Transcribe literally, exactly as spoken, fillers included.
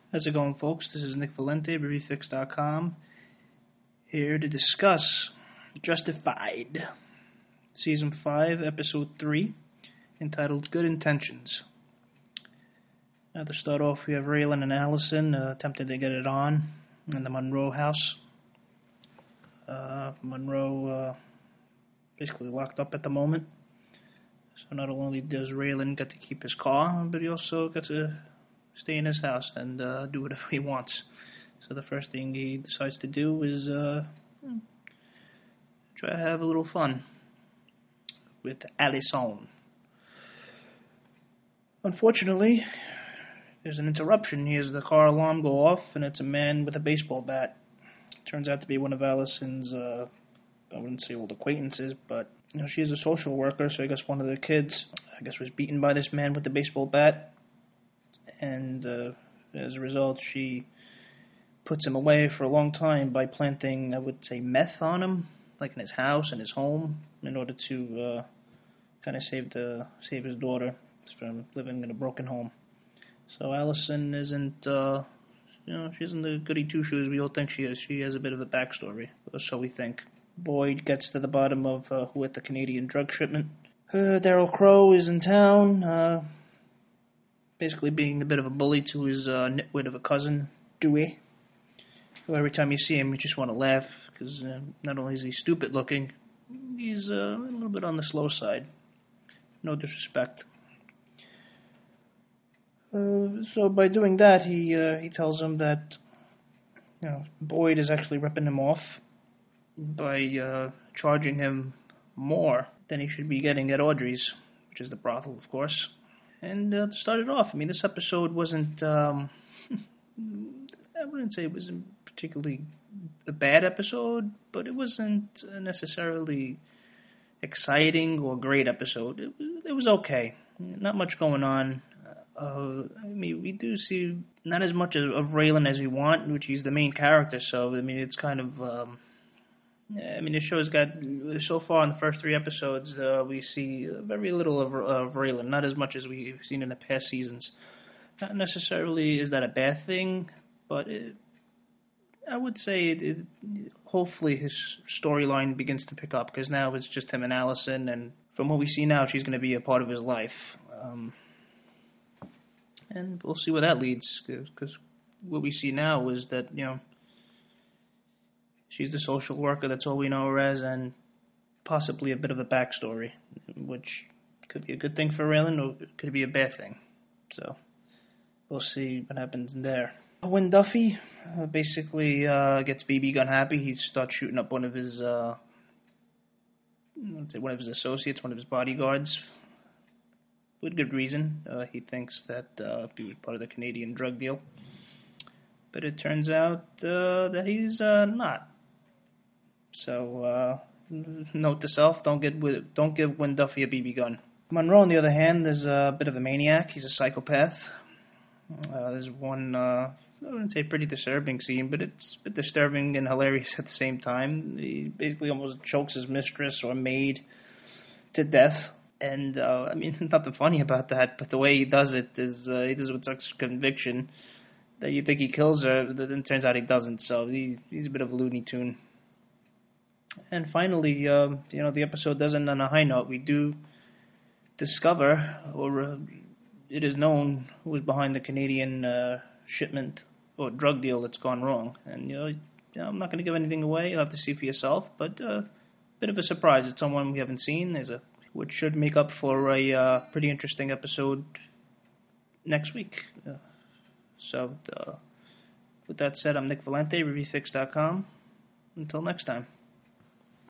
How's it going, folks? This is Nick Valente, Review Fix dot com, here to discuss Justified, Season five, Episode three, entitled Good Intentions. Now, to start off, we have Raylan and Allison uh, attempting to get it on in the Monroe house. Uh, Monroe uh, basically locked up at the moment. So not only does Raylan get to keep his car, but he also gets to stay in his house and uh, do whatever he wants. So the first thing he decides to do is uh, try to have a little fun with Allison. Unfortunately, there's an interruption. He hears the car alarm go off, and it's a man with a baseball bat. Turns out to be one of Allison's, uh, I wouldn't say old acquaintances, but you know, she is a social worker, so I guess one of the kids, I guess, was beaten by this man with the baseball bat. And uh, as a result, she puts him away for a long time by planting, I would say, meth on him, like in his house and his home, in order to uh, kind of save the save his daughter from living in a broken home. So Allison isn't, uh, you know, she isn't the goody two shoes we all think she is. She has a bit of a backstory, or so we think. Boyd gets to the bottom of uh, who hit the Canadian drug shipment. Uh, Daryl Crow is in town. Uh, basically being a bit of a bully to his uh, nitwit of a cousin, Dewey, who every time you see him, you just want to laugh, because uh, not only is he stupid looking, he's uh, a little bit on the slow side. No disrespect. Uh, so by doing that, he uh, he tells him that you know Boyd is actually ripping him off by uh, charging him more than he should be getting at Audrey's, which is the brothel, of course. And uh, to start it off, I mean, this episode wasn't, um, I wouldn't say it was particularly a bad episode, but it wasn't necessarily exciting or great episode. It was, it was okay. Not much going on. Uh, I mean, we do see not as much of, of Raylan as we want, which he's the main character, so, I mean, it's kind of... Um, I mean, the show's got, so far in the first three episodes, uh, we see very little of, of Raylan, not as much as we've seen in the past seasons. Not necessarily is that a bad thing, but it, I would say it, it, hopefully his storyline begins to pick up, because now it's just him and Allison, and from what we see now, she's going to be a part of his life. Um, and we'll see where that leads, because what we see now is that, you know, she's the social worker, that's all we know her as, and possibly a bit of a backstory, which could be a good thing for Raylan, or it could be a bad thing. So, we'll see what happens in there. When Duffy uh, basically uh, gets B B gun happy, he starts shooting up one of his, uh, let's say one of his associates, one of his bodyguards, with good reason. Uh, he thinks that uh, he was part of the Canadian drug deal. But it turns out uh, that he's uh, not. So, uh, note to self, don't get with, don't give Win Duffy a B B gun. Monroe, on the other hand, is a bit of a maniac. He's a psychopath. Uh, there's one, uh, I wouldn't say pretty disturbing scene, but it's a bit disturbing and hilarious at the same time. He basically almost chokes his mistress or maid to death. And, uh, I mean, nothing funny about that, but the way he does it is, uh, he does it with such conviction that you think he kills her, then it turns out he doesn't, so he, he's a bit of a Looney Tune. And finally, uh, you know, the episode does end on a high note. We do discover, or uh, it is known, who was behind the Canadian uh, shipment or drug deal that's gone wrong. And, you know, I'm not going to give anything away. You'll have to see for yourself, but a uh, bit of a surprise. It's someone we haven't seen, There's a, which should make up for a uh, pretty interesting episode next week. Uh, So, uh, with that said, I'm Nick Valente, Review Fix dot com. Until next time.